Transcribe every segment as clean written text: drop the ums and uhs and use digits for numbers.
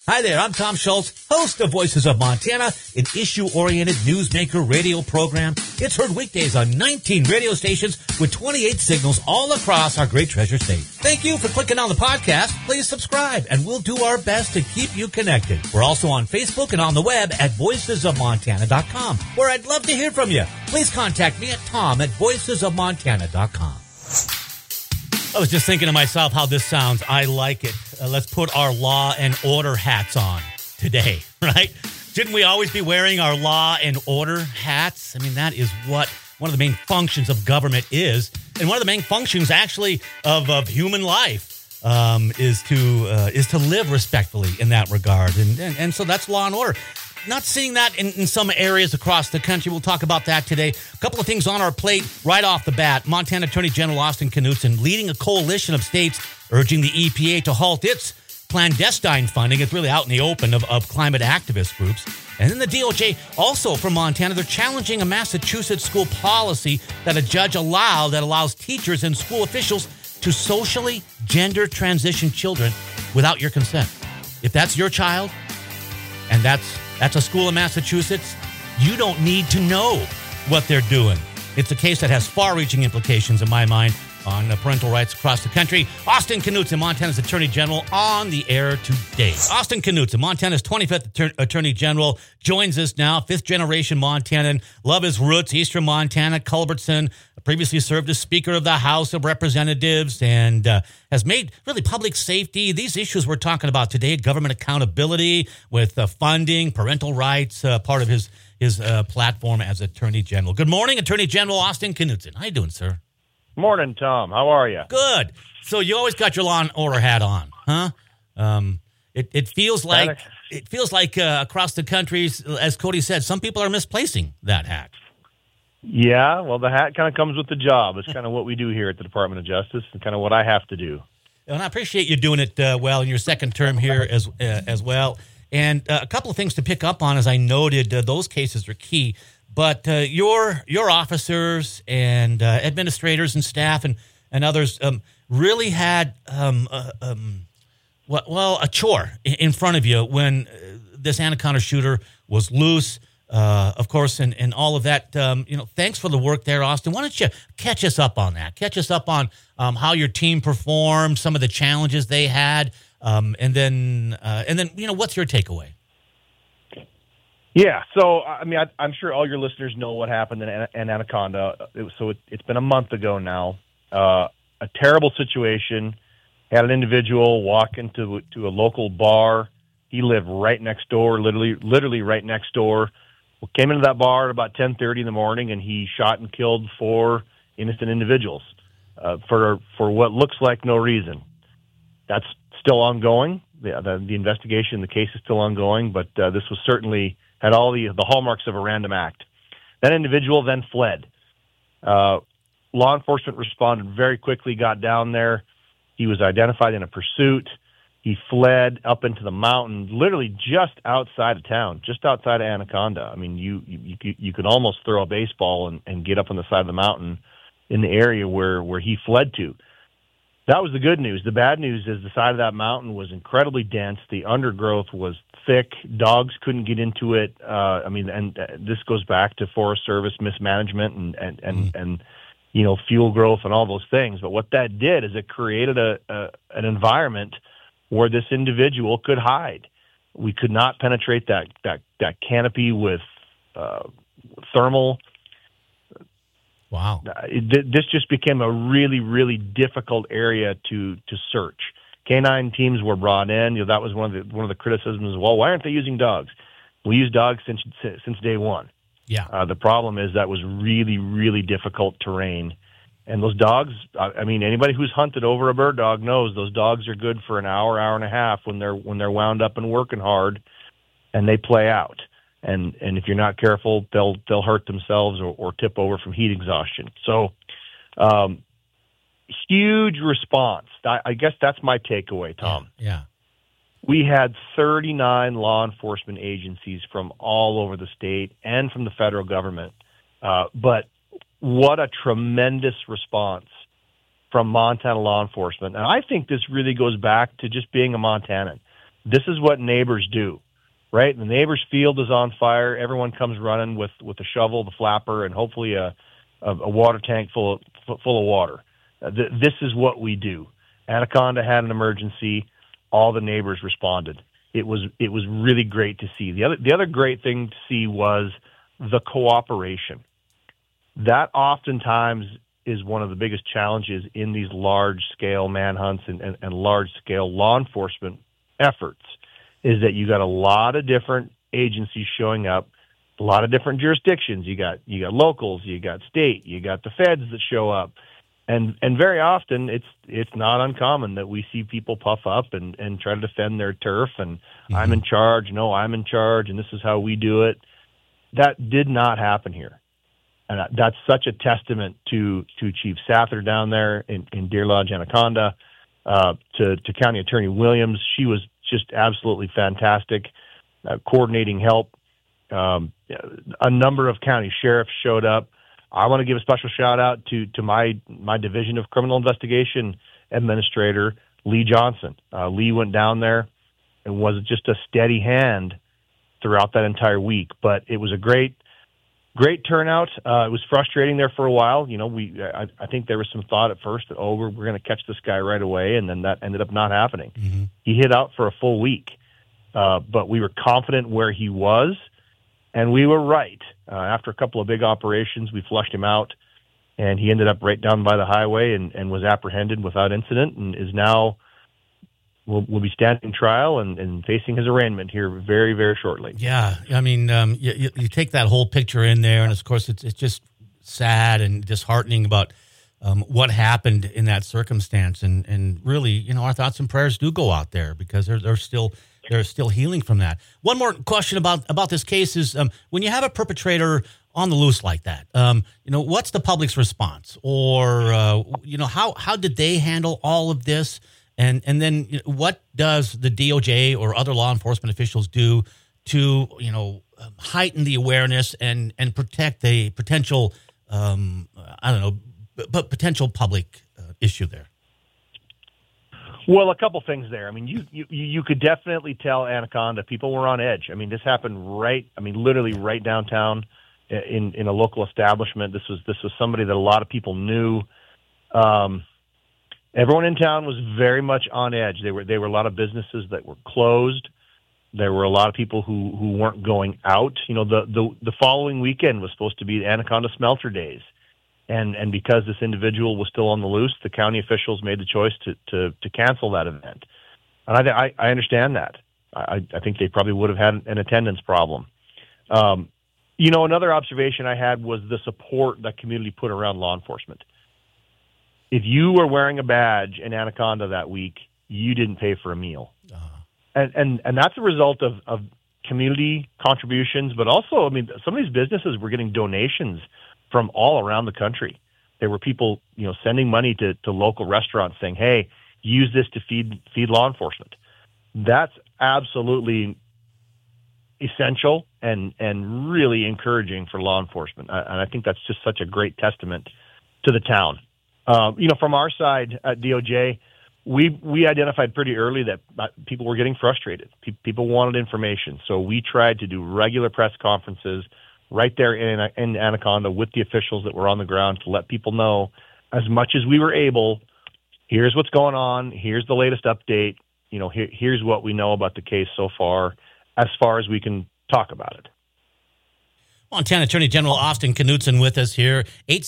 Hi there, I'm Tom Schultz, host of Voices of Montana, an issue-oriented newsmaker radio program. It's heard weekdays on 19 radio stations with 28 signals all across our great treasure state. Thank you for clicking on the podcast. Please subscribe, and we'll do our best to keep you connected. We're also on Facebook and on the web at voicesofmontana.com, where I'd love to hear from you. Please contact me at tom@voicesofmontana.com. I was just thinking to myself how this sounds. I like it. Let's put our law and order hats on today, right? Shouldn't we always be wearing our law and order hats? I mean, that is what one of the main functions of government is. And one of the main functions, actually, of human life is to live respectfully in that regard. And so that's law and order. Not seeing that in some areas across the country. We'll talk about that today. A couple of things on our plate right off the bat. Montana Attorney General Austin Knudsen leading a coalition of states urging the EPA to halt its clandestine funding. It's really out in the open of climate activist groups. And then the DOJ also from Montana, they're challenging a Massachusetts school policy that a judge allows teachers and school officials to socially gender transition children without your consent. If that's your child, and that's a school in Massachusetts, you don't need to know what they're doing. It's a case that has far-reaching implications, in my mind, on parental rights across the country. Austin Knudsen, Montana's Attorney General, on the air today. Austin Knudsen, Montana's 25th Attorney General, joins us now. Fifth-generation Montanan, love his roots, Eastern Montana, Culbertson, previously served as Speaker of the House of Representatives and has made really public safety. These issues we're talking about today, government accountability with funding, parental rights, part of his platform as Attorney General. Good morning, Attorney General Austin Knudsen. How you doing, sir? Morning, Tom. How are you? Good. So you always got your law and order hat on, huh? It feels like across the country, as Cody said, some people are misplacing that hat. Yeah, well, the hat kind of comes with the job. It's kind of what we do here at the Department of Justice and kind of what I have to do. And I appreciate you doing it well in your second term here as well. And a couple of things to pick up on, as I noted, those cases are key. But your officers and administrators and staff and others really had a chore in front of you when this Anaconda shooter was loose. Of course, and all of that, thanks for the work there, Austin. Why don't you catch us up on that? Catch us up on how your team performed, some of the challenges they had, and then what's your takeaway? Yeah, so, I mean, I'm sure all your listeners know what happened in Anaconda. It's been a month ago now. A terrible situation. Had an individual walk into a local bar. He lived right next door, literally right next door. Came into that bar at about 10:30 in the morning, and he shot and killed 4 innocent individuals for what looks like no reason. That's still ongoing. The investigation, the case is still ongoing, but this was certainly had all the hallmarks of a random act. That individual then fled. Law enforcement responded very quickly, got down there. He was identified in a pursuit. He fled up into the mountain, literally just outside of town, just outside of Anaconda. I mean, you could almost throw a baseball and get up on the side of the mountain in the area where he fled to. That was the good news. The bad news is the side of that mountain was incredibly dense. The undergrowth was thick. Dogs couldn't get into it. This goes back to Forest Service mismanagement and fuel growth and all those things. But what that did is it created an environment where this individual could hide. We could not penetrate that canopy with thermal. Wow. This just became a really, really difficult area to search. Canine teams were brought in. That was one of the criticisms. Well, why aren't they using dogs? We use dogs since day one. Yeah. The problem is that was really, really difficult terrain. And those dogs, I mean, anybody who's hunted over a bird dog knows those dogs are good for an hour and a half when they're wound up and working hard, and they play out. And if you're not careful, they'll hurt themselves or tip over from heat exhaustion. So, huge response. I guess that's my takeaway, Tom. Yeah. We had 39 law enforcement agencies from all over the state and from the federal government. But what a tremendous response from Montana law enforcement. And I think this really goes back to just being a Montanan. This is what neighbors do, right? The neighbor's field is on fire. Everyone comes running with a shovel, the flapper, and hopefully a water tank full of water. This is what we do. Anaconda had an emergency. All the neighbors responded. It was really great to see. The other great thing to see was the cooperation. That oftentimes is one of the biggest challenges in these large-scale manhunts and large-scale law enforcement efforts, is that you got a lot of different agencies showing up, a lot of different jurisdictions. You got locals, you got state, you got the feds that show up. And very often it's not uncommon that we see people puff up and try to defend their turf and I'm in charge, no, I'm in charge, and this is how we do it. That did not happen here. And that's such a testament to Chief Sather down there in Deer Lodge, Anaconda, to County Attorney Williams. She was just absolutely fantastic, coordinating help. A number of county sheriffs showed up. I want to give a special shout out to my Division of Criminal Investigation Administrator, Lee Johnson. Lee went down there and was just a steady hand throughout that entire week. But it was a great turnout. It was frustrating there for a while. You know, I think there was some thought at first that, we're going to catch this guy right away, and then that ended up not happening. Mm-hmm. He hid out for a full week, but we were confident where he was, and we were right. After a couple of big operations, we flushed him out, and he ended up right down by the highway and was apprehended without incident, and is now will be standing trial and facing his arraignment here very, very shortly. Yeah, I mean, you take that whole picture in there, and of course it's just sad and disheartening about what happened in that circumstance, and really, you know, our thoughts and prayers do go out there because they're still healing from that. One more question about this case is when you have a perpetrator on the loose like that, you know, what's the public's response, or you know, how did they handle all of this? And then, you know, what does the DOJ or other law enforcement officials do to, you know, heighten the awareness and protect the potential, potential public issue there? Well, a couple things there. I mean, you could definitely tell Anaconda people were on edge. I mean, this happened literally right downtown in a local establishment. This was somebody that a lot of people knew. Everyone in town was very much on edge. There were a lot of businesses that were closed. There were a lot of people who weren't going out. You know, the following weekend was supposed to be Anaconda Smelter Days, and because this individual was still on the loose, the county officials made the choice to cancel that event. And I understand that. I think they probably would have had an attendance problem. You know, another observation I had was the support that community put around law enforcement. If you were wearing a badge in Anaconda that week, you didn't pay for a meal. And that's a result of community contributions, but also, I mean, some of these businesses were getting donations from all around the country. There were people, you know, sending money to local restaurants saying, hey, use this to feed law enforcement. That's absolutely essential and really encouraging for law enforcement. And I think that's just such a great testament to the town. You know, from our side at DOJ, we identified pretty early that people were getting frustrated. People wanted information. So we tried to do regular press conferences right there in Anaconda with the officials that were on the ground to let people know as much as we were able, here's what's going on, here's the latest update, you know, here's what we know about the case so far as we can talk about it. Montana Attorney General Austin Knudsen with us here,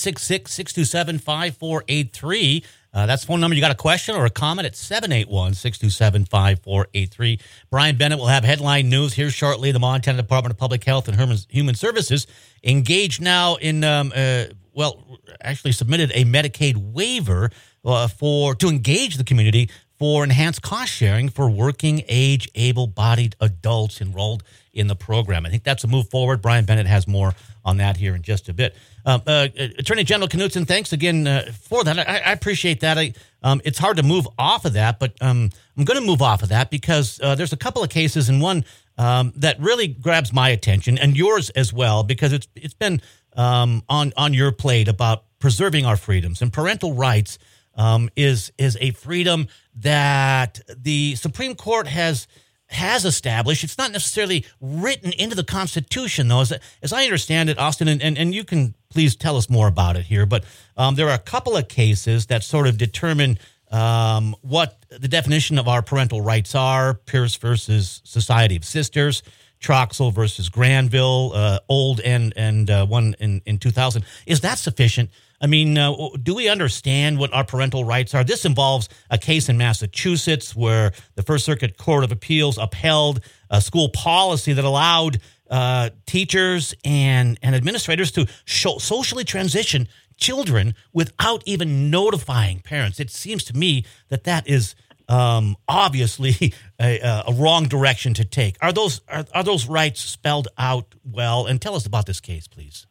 866-627-5483. That's the phone number. You got a question or a comment at 781-627-5483. Brian Bennett will have headline news here shortly. The Montana Department of Public Health and Human Services engaged now in, actually submitted a Medicaid waiver to engage the community for enhanced cost sharing for working age able-bodied adults enrolled in the program. I think that's a move forward. Brian Bennett has more on that here in just a bit. Attorney General Knudsen, thanks again for that. I appreciate that. It's hard to move off of that, but I'm going to move off of that because there's a couple of cases, and one that really grabs my attention and yours as well, because it's been on your plate about preserving our freedoms, and parental rights is a freedom that the Supreme Court has has established. It's not necessarily written into the Constitution, though. As I understand it, Austin, and you can please tell us more about it here, but there are a couple of cases that sort of determine what the definition of our parental rights are. Pierce versus Society of Sisters, Troxel versus Granville, Old and one in 2000. Is that sufficient? I mean, do we understand what our parental rights are? This involves a case in Massachusetts where the First Circuit Court of Appeals upheld a school policy that allowed teachers and administrators to socially transition children without even notifying parents. It seems to me that is obviously a wrong direction to take. Are those rights spelled out well? And tell us about this case, please.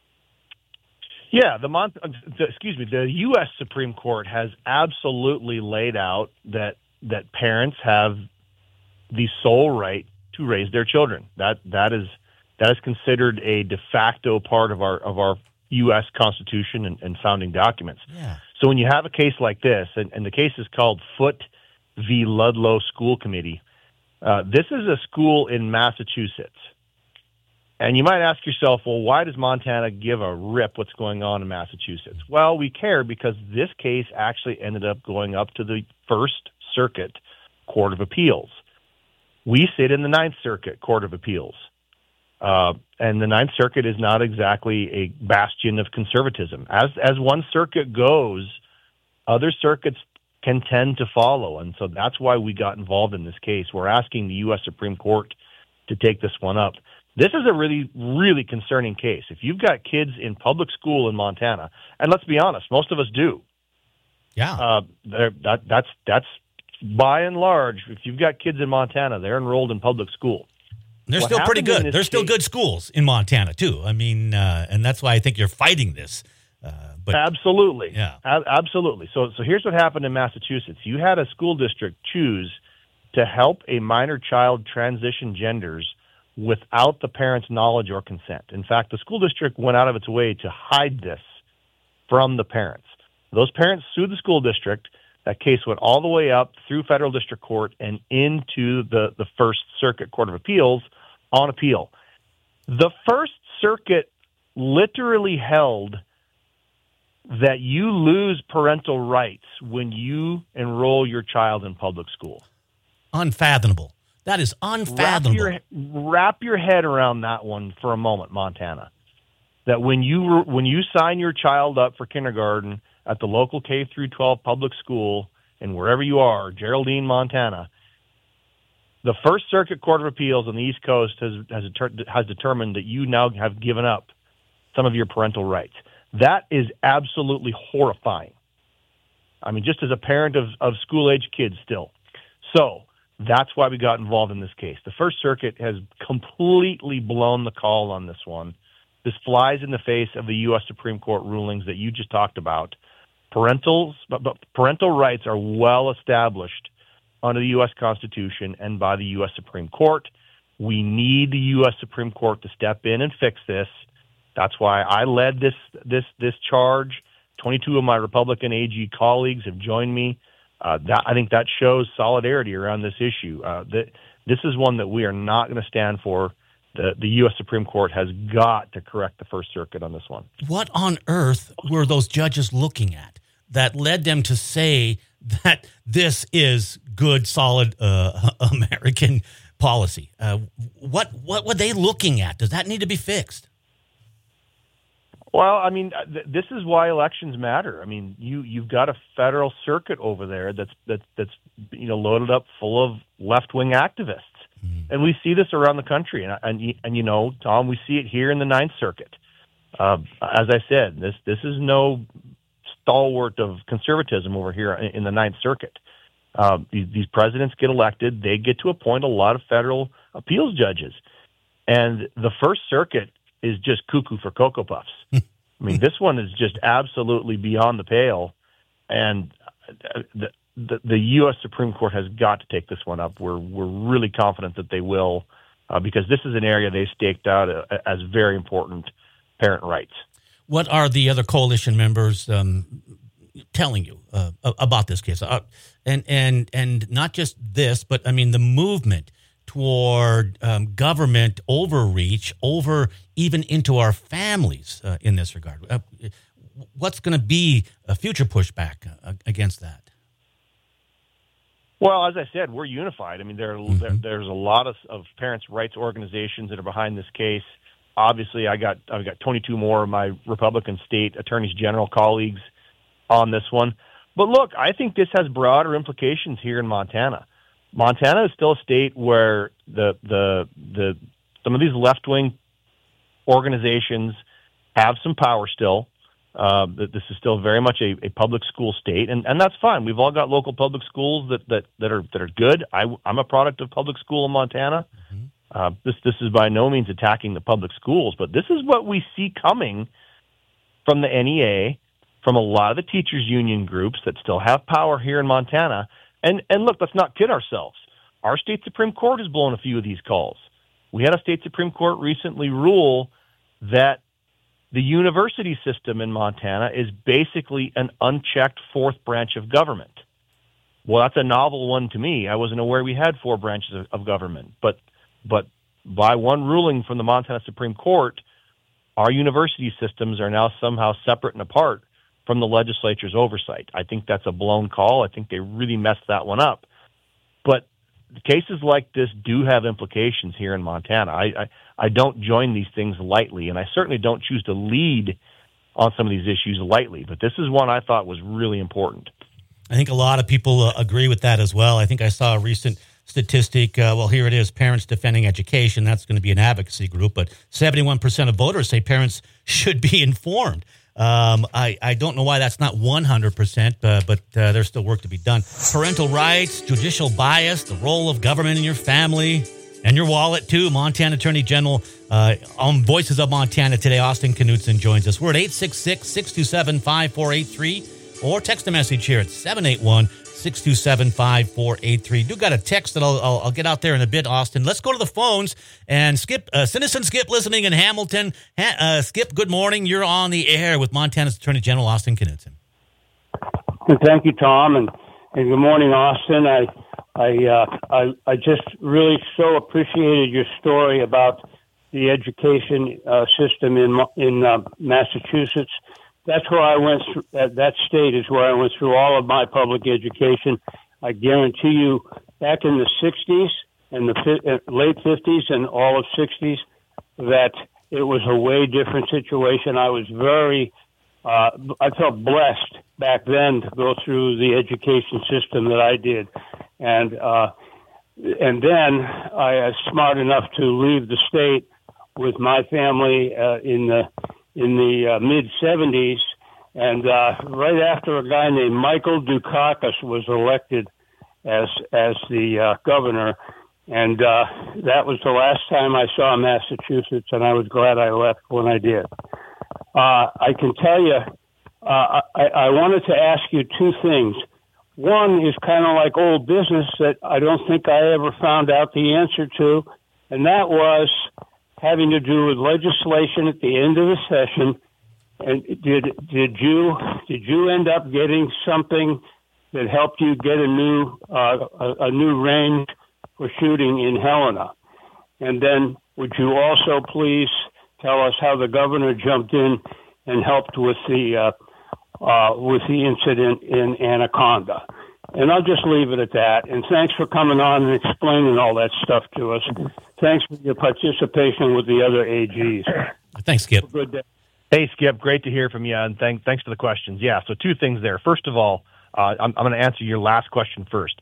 Yeah, the U.S. Supreme Court has absolutely laid out that parents have the sole right to raise their children. That is considered a de facto part of our U.S. Constitution and founding documents. Yeah. So when you have a case like this, and the case is called Foote v. Ludlow School Committee, this is a school in Massachusetts. And you might ask yourself, well, why does Montana give a rip what's going on in Massachusetts? Well, we care because this case actually ended up going up to the First Circuit Court of Appeals. We sit in the Ninth Circuit Court of Appeals. And the Ninth Circuit is not exactly a bastion of conservatism. As one circuit goes, other circuits can tend to follow. And so that's why we got involved in this case. We're asking the U.S. Supreme Court to take this one up. This is a really, really concerning case. If you've got kids in public school in Montana, and let's be honest, most of us do. Yeah. That's by and large, if you've got kids in Montana, they're enrolled in public school. They're still pretty good. There's still good schools in Montana, too. I mean, and that's why I think you're fighting this. But absolutely. Yeah. Absolutely. So here's what happened in Massachusetts. You had a school district choose to help a minor child transition genders without the parent's knowledge or consent. In fact, the school district went out of its way to hide this from the parents. Those parents sued the school district. That case went all the way up through federal district court and into the First Circuit Court of Appeals on appeal. The First Circuit literally held that you lose parental rights when you enroll your child in public school. Unfathomable. That is unfathomable. Wrap your head around that one for a moment, Montana. That when you sign your child up for kindergarten at the local K through 12 public school and wherever you are, Geraldine, Montana, the First Circuit Court of Appeals on the East Coast has determined that you now have given up some of your parental rights. That is absolutely horrifying. I mean, just as a parent of school-age kids still. So that's why we got involved in this case. The First Circuit has completely blown the call on this one. This flies in the face of the U.S. Supreme Court rulings that you just talked about. Parental rights are well established under the U.S. Constitution and by the U.S. Supreme Court. We need the U.S. Supreme Court to step in and fix this. That's why I led this charge. 22 of my Republican AG colleagues have joined me. I think that shows solidarity around this issue. This is one that we are not going to stand for. The U.S. Supreme Court has got to correct the First Circuit on this one. What on earth were those judges looking at that led them to say that this is good, solid American policy? What were they looking at? Does that need to be fixed? Well, I mean, this is why elections matter. I mean, you've got a federal circuit over there that's loaded up full of left-wing activists, and we see this around the country. And you know, Tom, we see it here in the Ninth Circuit. As I said, this is no stalwart of conservatism over here in the Ninth Circuit. These presidents get elected; they get to appoint a lot of federal appeals judges, and the First Circuit is just cuckoo for Cocoa Puffs. I mean, this one is just absolutely beyond the pale, and the U.S. Supreme Court has got to take this one up. We're really confident that they will, because this is an area they staked out as very important parent rights. What are the other coalition members telling you about this case? And not just this, but I mean the movement toward government overreach over even into our families in this regard? What's going to be a future pushback against that? Well, as I said, we're unified. I mean, there's a lot of parents' rights organizations that are behind this case. Obviously, I've got 22 more of my Republican state attorneys general colleagues on this one. But look, I think this has broader implications here in Montana. Montana is still a state where the some of these left-wing organizations have some power still. This is still very much a public school state, and that's fine. We've all got local public schools that are good. I'm a product of public school in Montana. Mm-hmm. This is by no means attacking the public schools, but this is what we see coming from the NEA, from a lot of the teachers' union groups that still have power here in Montana. And look, let's not kid ourselves. Our state Supreme Court has blown a few of these calls. We had a state Supreme Court recently rule that the university system in Montana is basically an unchecked fourth branch of government. Well, that's a novel one to me. I wasn't aware we had four branches of government. But by one ruling from the Montana Supreme Court, our university systems are now somehow separate and apart from the legislature's oversight. I think that's a blown call. I think they really messed that one up. But cases like this do have implications here in Montana. I don't join these things lightly, and I certainly don't choose to lead on some of these issues lightly. But this is one I thought was really important. I think a lot of people agree with that as well. I think I saw a recent statistic. Well, here it is, Parents Defending Education. That's going to be an advocacy group, but 71% of voters say parents should be informed. I don't know why that's not 100%, but there's still work to be done. Parental rights, judicial bias, the role of government in your family and your wallet, too. Montana Attorney General on Voices of Montana today, Austin Knudsen joins us. We're at 866-627-5483 or text a message here at 781-627-5483. Do got a text that I'll get out there in a bit, Austin. Let's go to the phones and Skip, Citizen Skip listening in Hamilton. Skip, good morning. You're on the air with Montana's Attorney General Austin Knudsen. Thank you, Tom, and good morning, Austin. I just really so appreciated your story about the education system in Massachusetts. That's where I went. That state is where I went through all of my public education. I guarantee you, back in the 60s and the late 50s and all of 60s, that it was a way different situation. I was I felt blessed back then to go through the education system that I did, and then I was smart enough to leave the state with my family in the mid 70s, and right after a guy named Michael Dukakis was elected as the governor, and that was the last time I saw Massachusetts, and I was glad I left when I did. I can tell you, I wanted to ask you two things. One is kind of like old business that I don't think I ever found out the answer to, and that was having to do with legislation at the end of the session. And did you end up getting something that helped you get a new range for shooting in Helena? And then would you also please tell us how the governor jumped in and helped with the incident in Anaconda? And I'll just leave it at that. And thanks for coming on and explaining all that stuff to us. Thanks for your participation with the other AGs. Thanks, Skip. Good day. Hey, Skip, great to hear from you, and thanks for the questions. Yeah, so two things there. First of all, I'm going to answer your last question first.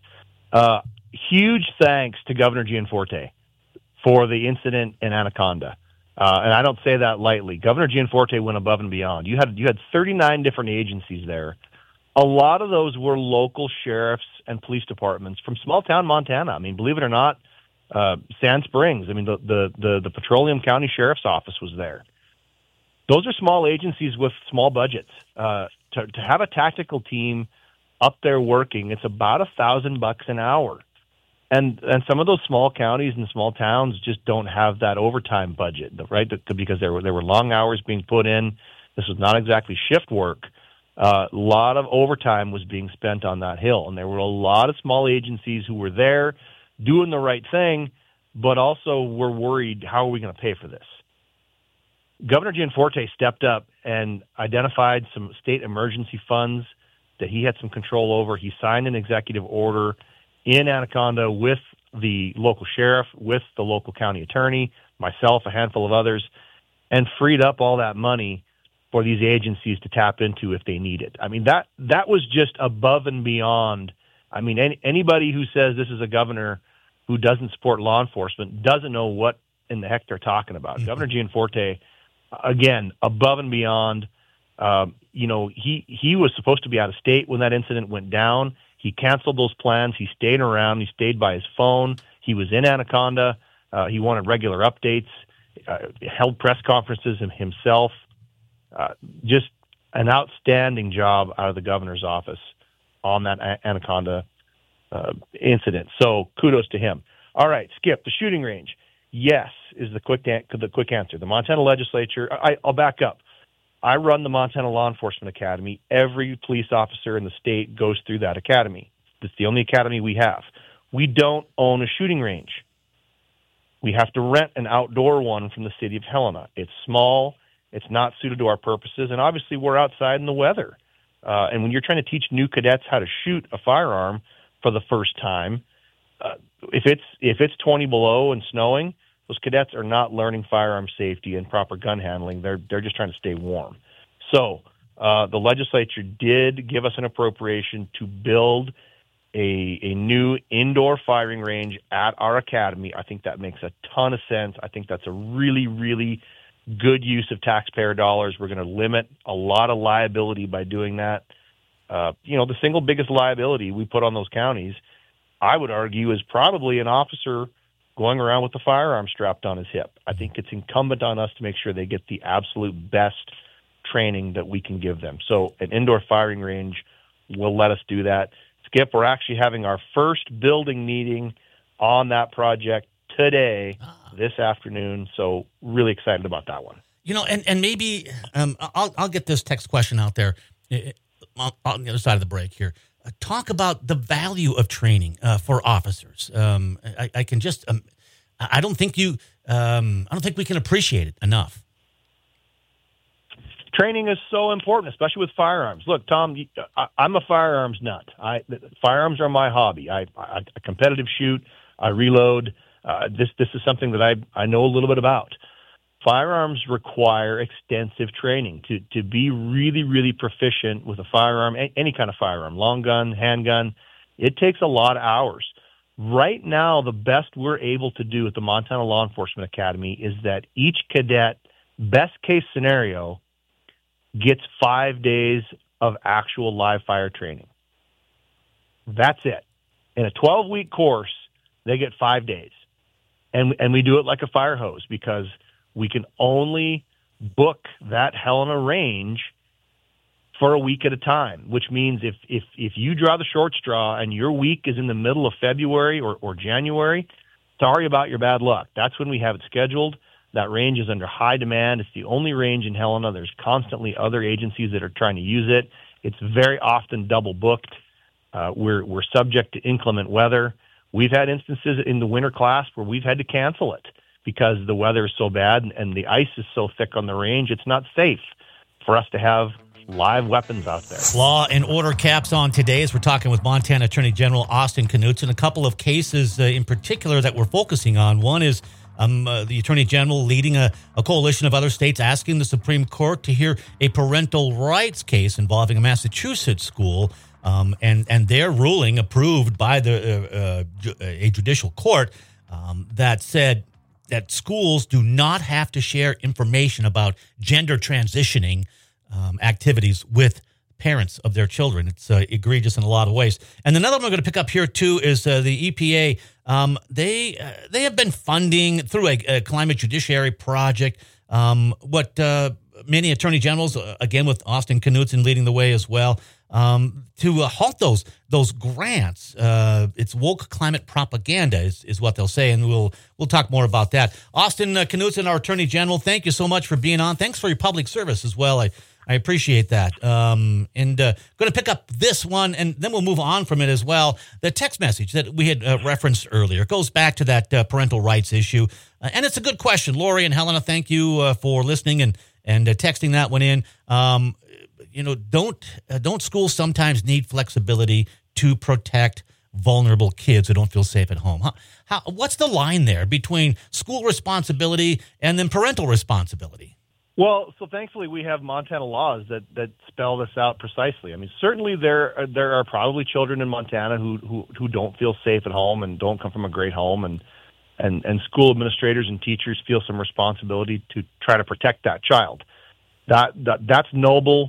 Huge thanks to Governor Gianforte for the incident in Anaconda. And I don't say that lightly. Governor Gianforte went above and beyond. You had 39 different agencies there. A lot of those were local sheriffs and police departments from small town Montana. I mean, believe it or not, Sand Springs. I mean, the Petroleum County Sheriff's Office was there. Those are small agencies with small budgets. To have a tactical team up there working, it's about $1,000 an hour. And some of those small counties and small towns just don't have that overtime budget, right? Because there were long hours being put in. This was not exactly shift work. A lot of overtime was being spent on that hill, and there were a lot of small agencies who were there doing the right thing, but also we're worried, how are we going to pay for this? Governor Gianforte stepped up and identified some state emergency funds that he had some control over. He signed an executive order in Anaconda with the local sheriff, with the local county attorney, myself, a handful of others, and freed up all that money for these agencies to tap into if they need it. I mean, that was just above and beyond. I mean, anybody who says this is a governor who doesn't support law enforcement doesn't know what in the heck they're talking about. Mm-hmm. Governor Gianforte, again, above and beyond. He was supposed to be out of state when that incident went down. He canceled those plans. He stayed around. He stayed by his phone. He was in Anaconda. He wanted regular updates, held press conferences himself. Just an outstanding job out of the governor's office on that Anaconda incident. So kudos to him. All right, Skip, the shooting range. Yes, is the quick answer. The Montana legislature, I'll back up. I run the Montana Law Enforcement Academy. Every police officer in the state goes through that academy. It's the only academy we have. We don't own a shooting range. We have to rent an outdoor one from the city of Helena. It's small. It's not suited to our purposes. And obviously we're outside in the weather. And when you're trying to teach new cadets how to shoot a firearm for the first time, if it's 20 below and snowing, those cadets are not learning firearm safety and proper gun handling. They're just trying to stay warm. So the legislature did give us an appropriation to build a new indoor firing range at our academy. I think that makes a ton of sense. I think that's a really, really good use of taxpayer dollars. We're going to limit a lot of liability by doing that. The single biggest liability we put on those counties, I would argue, is probably an officer going around with a firearm strapped on his hip. I think it's incumbent on us to make sure they get the absolute best training that we can give them. So an indoor firing range will let us do that. Skip, we're actually having our first building meeting on that project today, this afternoon. So really excited about that one. And maybe I'll get this text question out there on the other side of the break here. Talk about the value of training for officers. I can just, I don't think we can appreciate it enough. Training is so important, especially with firearms. Look, Tom, I'm a firearms nut. Firearms are my hobby. I competitive shoot. I reload. This is something that I know a little bit about. Firearms require extensive training to be really, really proficient with a firearm, any kind of firearm, long gun, handgun. It takes a lot of hours. Right now, the best we're able to do at the Montana Law Enforcement Academy is that each cadet, best case scenario, gets 5 days of actual live fire training. That's it. In a 12-week course, they get 5 days. And we do it like a fire hose because we can only book that Helena range for a week at a time, which means if you draw the short straw and your week is in the middle of February or January, sorry about your bad luck. That's when we have it scheduled. That range is under high demand. It's the only range in Helena. There's constantly other agencies that are trying to use it. It's very often double booked. We're subject to inclement weather. We've had instances in the winter class where we've had to cancel it because the weather is so bad and the ice is so thick on the range. It's not safe for us to have live weapons out there. Law and order caps on today as we're talking with Montana Attorney General Austin Knudsen. A couple of cases in particular that we're focusing on. One is the Attorney General leading a coalition of other states asking the Supreme Court to hear a parental rights case involving a Massachusetts school. And their ruling approved by a judicial court that said that schools do not have to share information about gender transitioning activities with parents of their children. It's egregious in a lot of ways. And another one we're going to pick up here, too, is the EPA. They have been funding through a climate judiciary project what many attorney generals, again with Austin Knudsen leading the way as well, to halt those grants. It's woke climate propaganda is what they'll say, and we'll talk more about that. Austin Knudsen, our Attorney General, thank you so much for being on. Thanks for your public service as well. I appreciate that. And going to pick up this one, and then we'll move on from it as well. The text message that we had referenced earlier goes back to that parental rights issue. And it's a good question. Lori and Helena, thank you for listening and texting that one in. Don't schools sometimes need flexibility to protect vulnerable kids who don't feel safe at home? What's the line there between school responsibility and then parental responsibility? Well, so thankfully we have Montana laws that spell this out precisely. I mean, certainly there are probably children in Montana who don't feel safe at home and don't come from a great home, and school administrators and teachers feel some responsibility to try to protect that child. That's noble.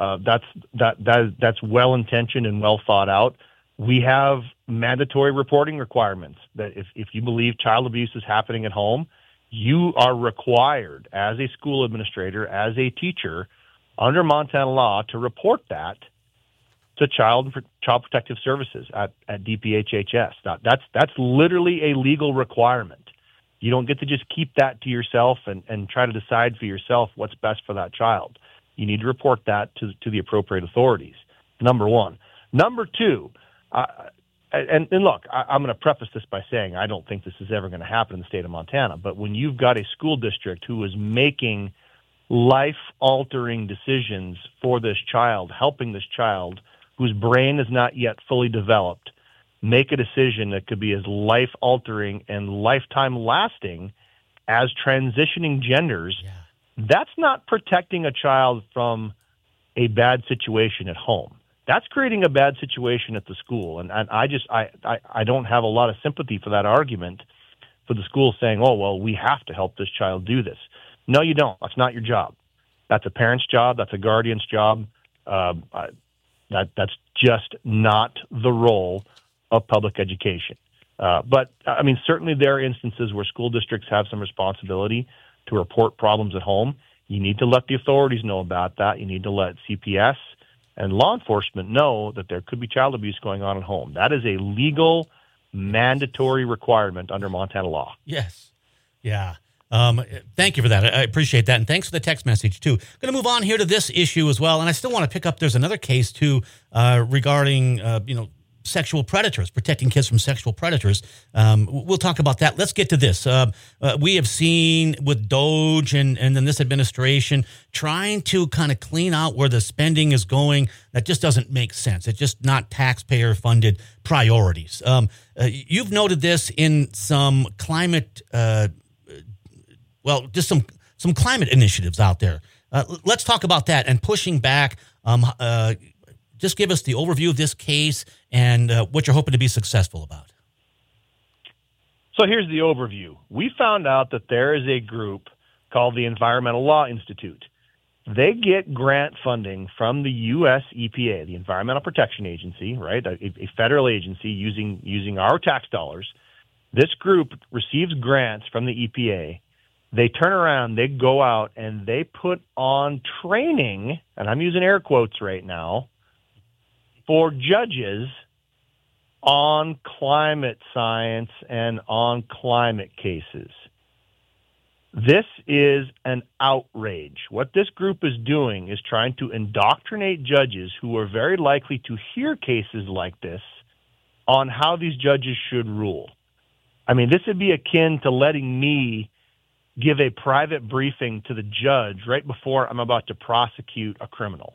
That's well intentioned and well thought out. We have mandatory reporting requirements that if you believe child abuse is happening at home, you are required as a school administrator, as a teacher, under Montana law to report that to Child Protective Services at DPHHS. That's literally a legal requirement. You don't get to just keep that to yourself and try to decide for yourself what's best for that child. You need to report that to the appropriate authorities, number one. Number two, and look, I'm going to preface this by saying I don't think this is ever going to happen in the state of Montana, but when you've got a school district who is making life-altering decisions for this child, helping this child whose brain is not yet fully developed, make a decision that could be as life-altering and lifetime-lasting as transitioning genders, that's not protecting a child from a bad situation at home. That's creating a bad situation at the school, and I don't have a lot of sympathy for that argument for the school saying, oh, well, we have to help this child do this. No, you don't. That's not your job. That's a parent's job. That's a guardian's job. That's just not the role of public education. But, I mean, certainly there are instances where school districts have some responsibility to report problems at home. You need to let the authorities know about that. You need to let CPS and law enforcement know that there could be child abuse going on at home. That is a legal, mandatory requirement under Montana law. Yes. Yeah. Thank you for that. I appreciate that. And thanks for the text message, too. Going to move on here to this issue as well. And I still want to pick up, there's another case, too, regarding, sexual predators, protecting kids from sexual predators. We'll talk about that. Let's get to this. We have seen with DOGE and then this administration trying to kind of clean out where the spending is going. That just doesn't make sense. It's just not taxpayer-funded priorities. You've noted this in some climate, just some climate initiatives out there. Let's talk about that and pushing back. Just give us the overview of this case and what you're hoping to be successful about. So here's the overview. We found out that there is a group called the Environmental Law Institute. They get grant funding from the U.S. EPA, the Environmental Protection Agency, right? A federal agency using our tax dollars. This group receives grants from the EPA. They turn around, they go out, and they put on training, and I'm using air quotes right now, for judges on climate science and on climate cases. This is an outrage. What this group is doing is trying to indoctrinate judges who are very likely to hear cases like this on how these judges should rule. I mean, this would be akin to letting me give a private briefing to the judge right before I'm about to prosecute a criminal.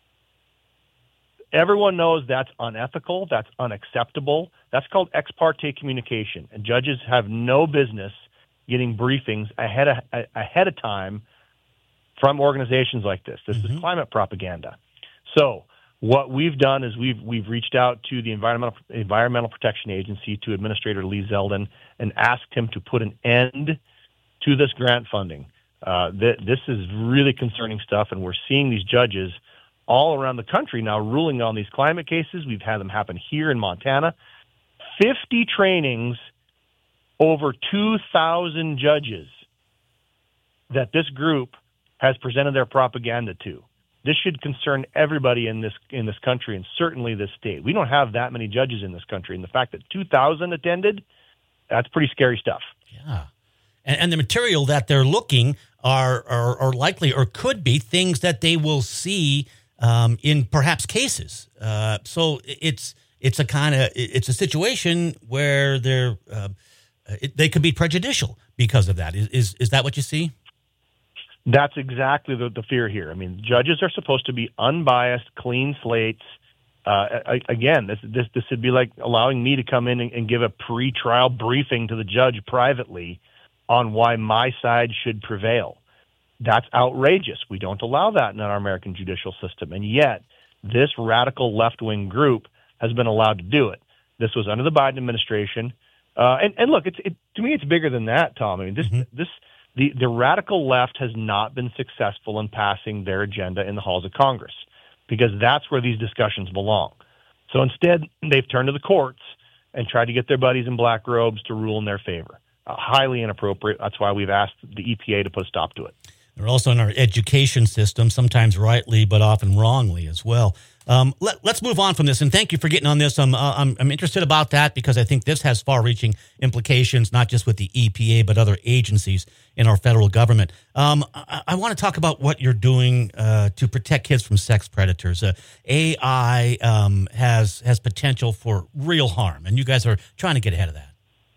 Everyone knows that's unethical, that's unacceptable. That's called ex parte communication, and judges have no business getting briefings ahead of time from organizations like this. This is climate propaganda. So what we've done is we've reached out to the Environmental Protection Agency, to Administrator Lee Zeldin, and asked him to put an end to this grant funding. This is really concerning stuff, and we're seeing these judges all around the country now ruling on these climate cases. We've had them happen here in Montana. 50 trainings, over 2,000 judges that this group has presented their propaganda to. This should concern everybody in this country, and certainly this state. We don't have that many judges in this country, and the fact that 2,000 attended, that's pretty scary stuff. Yeah. And the material that they're looking are likely or could be things that they will see in perhaps cases. So it's a situation where they could be prejudicial because of that. Is that what you see? That's exactly the fear here. I mean, judges are supposed to be unbiased, clean slates. Again, this would be like allowing me to come in and give a pre-trial briefing to the judge privately on why my side should prevail. That's outrageous. We don't allow that in our American judicial system. And yet, this radical left-wing group has been allowed to do it. This was under the Biden administration. And look, to me, it's bigger than that, Tom. I mean, the radical left has not been successful in passing their agenda in the halls of Congress because that's where these discussions belong. So instead, they've turned to the courts and tried to get their buddies in black robes to rule in their favor. Highly inappropriate. That's why we've asked the EPA to put a stop to it. They're also in our education system, sometimes rightly, but often wrongly as well. Let's move on from this, and thank you for getting on this. I'm interested about that because I think this has far-reaching implications, not just with the EPA, but other agencies in our federal government. I want to talk about what you're doing to protect kids from sex predators. AI has potential for real harm, and you guys are trying to get ahead of that.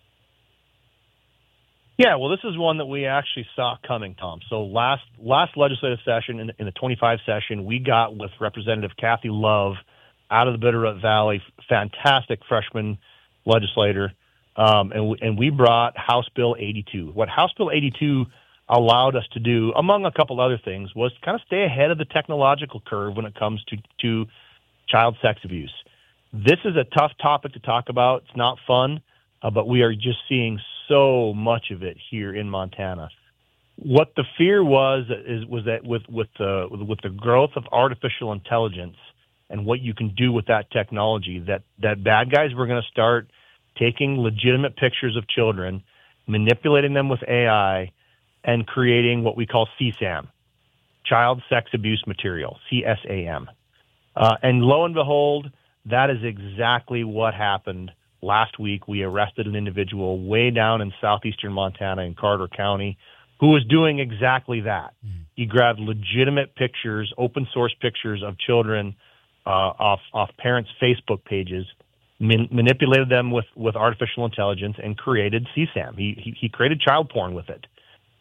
Yeah, well, this is one that we actually saw coming, Tom. So last legislative session, in the 25 session, we got with Representative Kathy Love out of the Bitterroot Valley, fantastic freshman legislator, and we brought House Bill 82. What House Bill 82 allowed us to do, among a couple other things, was kind of stay ahead of the technological curve when it comes to child sex abuse. This is a tough topic to talk about. It's not fun, but we are just seeing so much of it here in Montana. What the fear was that with the growth of artificial intelligence and what you can do with that technology, that bad guys were going to start taking legitimate pictures of children, manipulating them with AI, and creating what we call CSAM, child sex abuse material, CSAM. And lo and behold, that is exactly what happened. Last week, we arrested an individual way down in southeastern Montana in Carter County who was doing exactly that. He grabbed legitimate pictures, open source pictures of children off parents' Facebook pages, manipulated them with artificial intelligence, and created CSAM. He created child porn with it.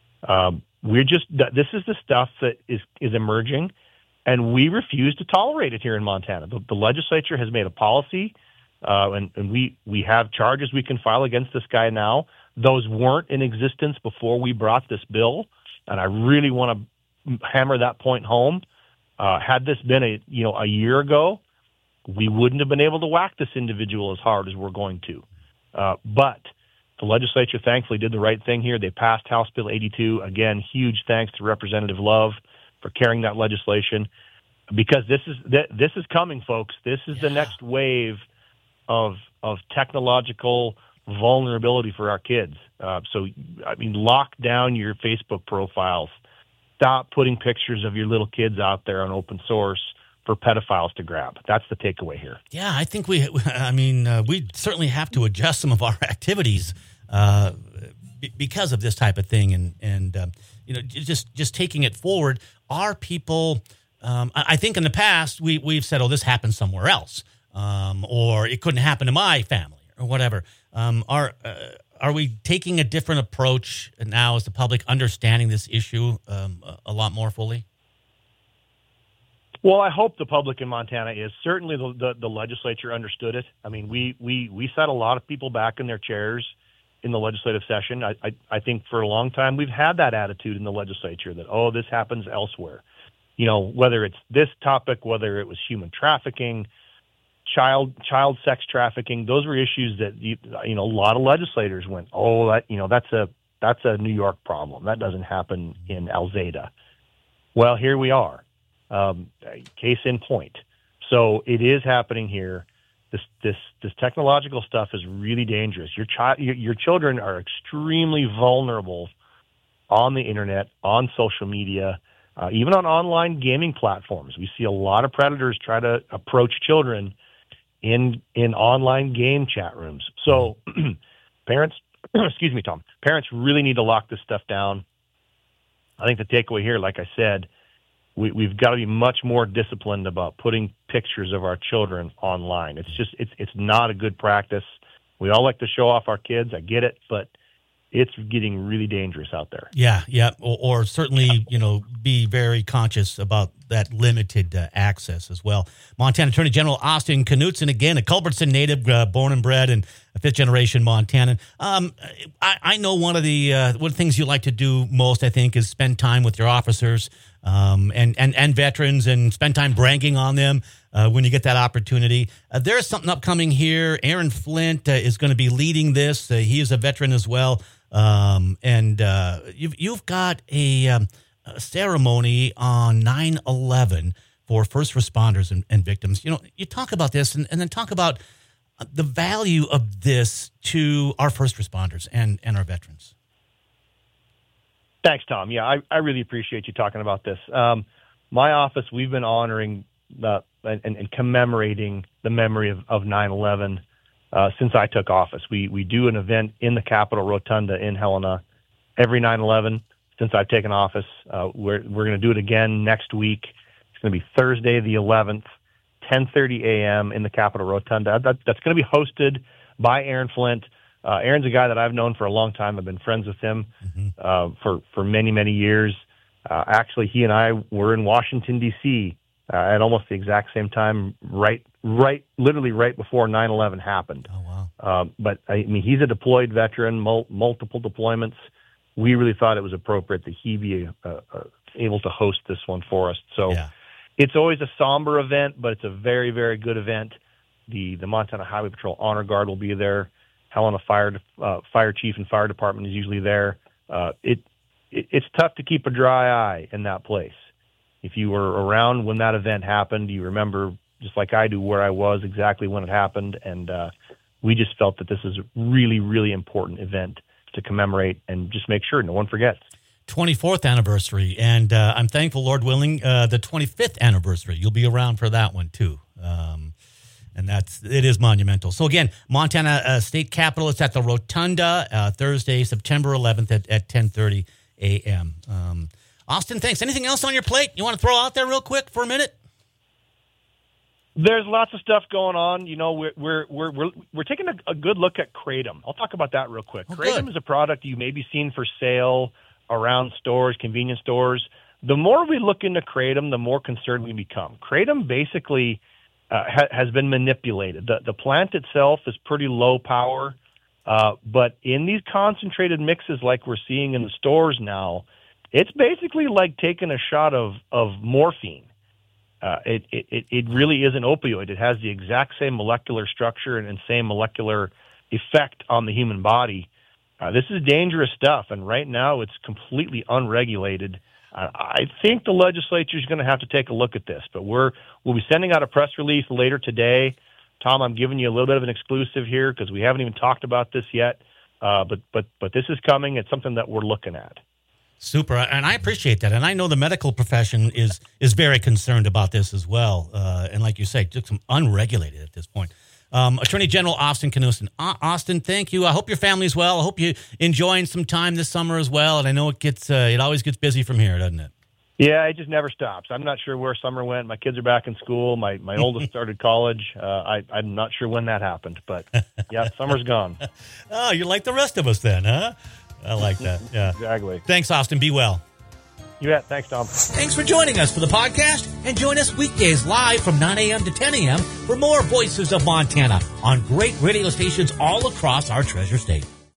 This is the stuff that is emerging, and we refuse to tolerate it here in Montana. The legislature has made a policy. And we have charges we can file against this guy now. Those weren't in existence before we brought this bill, and I really want to hammer that point home. Had this been a year ago, we wouldn't have been able to whack this individual as hard as we're going to. But the legislature thankfully did the right thing here. They passed House Bill 82. Again, huge thanks to Representative Love for carrying that legislation, because this is coming, folks. This is the next wave of technological vulnerability for our kids. So, I mean, lock down your Facebook profiles. Stop putting pictures of your little kids out there on open source for pedophiles to grab. That's the takeaway here. Yeah, I think we certainly have to adjust some of our activities because of this type of thing. And just taking it forward, are people, I think in the past, we've said, oh, this happened somewhere else. Or it couldn't happen to my family or whatever. Are we taking a different approach now as the public understanding this issue a lot more fully? Well, I hope the public in Montana is. Certainly the legislature understood it. I mean, we set a lot of people back in their chairs in the legislative session. I think for a long time we've had that attitude in the legislature that, oh, this happens elsewhere. Whether it's this topic, whether it was human trafficking, child sex trafficking, those were issues that a lot of legislators went, oh, that's a New York problem. That doesn't happen in Alzada. Well, here we are. Case in point. So it is happening here. This technological stuff is really dangerous. Your children are extremely vulnerable on the internet, on social media, even on online gaming platforms. We see a lot of predators try to approach children in online game chat rooms. So parents, excuse me, Tom, parents really need to lock this stuff down. I think the takeaway here, like I said, we've got to be much more disciplined about putting pictures of our children online. It's just it's not a good practice. We all like to show off our kids. I get it, but it's getting really dangerous out there. Yeah. Or certainly, be very conscious about that limited access as well. Montana Attorney General Austin Knudsen, again, a Culbertson native, born and bred, and a fifth-generation Montanan. I know one of the things you like to do most, I think, is spend time with your officers and veterans, and spend time bragging on them when you get that opportunity. There's something upcoming here. Aaron Flint is going to be leading this. He is a veteran as well. And you've got a ceremony on 9/11 for first responders and victims. You talk about this and then talk about the value of this to our first responders and our veterans. Thanks, Tom. Yeah, I really appreciate you talking about this. My office, we've been honoring and commemorating the memory of 9/11 since I took office. We do an event in the Capitol Rotunda in Helena every 9/11 since I've taken office. We're going to do it again next week. It's going to be Thursday the 11th, 10:30 a.m. in the Capitol Rotunda. That's going to be hosted by Aaron Flint. Aaron's a guy that I've known for a long time. I've been friends with him for many, many years. Actually, he and I were in Washington, D.C. At almost the exact same time, literally right before 9/11 happened. Oh, wow. But, he's a deployed veteran, multiple deployments. We really thought it was appropriate that he be able to host this one for us. So It's always a somber event, but it's a very, very good event. The Montana Highway Patrol Honor Guard will be there. Helena Fire Chief and Fire Department is usually there. It's tough to keep a dry eye in that place. If you were around when that event happened, you remember, just like I do, where I was exactly when it happened. And we just felt that this is a really, really important event to commemorate and just make sure no one forgets. 24th anniversary. And I'm thankful, Lord willing, the 25th anniversary. You'll be around for that one, too. And it is monumental. So again, Montana State Capitol, it's at the Rotunda, Thursday, September 11th at 10:30 a.m. Austin, thanks. Anything else on your plate you want to throw out there real quick for a minute? There's lots of stuff going on. We're taking a good look at Kratom. I'll talk about that real quick. Kratom is a product you may be seeing for sale around stores, convenience stores. The more we look into Kratom, the more concerned we become. Kratom basically has been manipulated. The plant itself is pretty low power, but in these concentrated mixes like we're seeing in the stores now, it's basically like taking a shot of morphine. It really is an opioid. It has the exact same molecular structure and same molecular effect on the human body. This is dangerous stuff, and right now it's completely unregulated. I think the legislature is going to have to take a look at this, but we'll be sending out a press release later today. Tom, I'm giving you a little bit of an exclusive here because we haven't even talked about this yet, but this is coming. It's something that we're looking at. Super, and I appreciate that, and I know the medical profession is very concerned about this as well, and like you say, just unregulated at this point. Attorney General Austin Knudsen. Austin, thank you. I hope your family's well. I hope you're enjoying some time this summer as well. And I know it always gets busy from here, doesn't it? Yeah, it just never stops. I'm not sure where summer went. My kids are back in school. My oldest started college. I'm not sure when that happened, but yeah, summer's gone. Oh, you're like the rest of us then, huh? I like that. Yeah, exactly. Thanks, Austin. Be well. You bet. Thanks, Tom. Thanks for joining us for the podcast, and join us weekdays live from 9 a.m. to 10 a.m. for more Voices of Montana on great radio stations all across our treasure state.